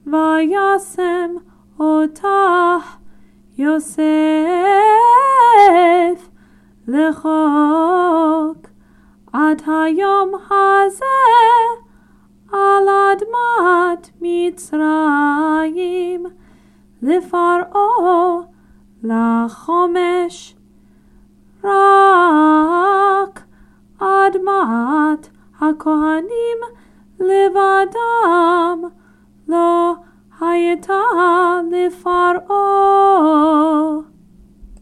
וישם אותך יוסף לחוק עד היום הזה על אדמת מצרים לפרעה לחומש רק אדמת הכהנים לבדם לא הייתה לפרעה.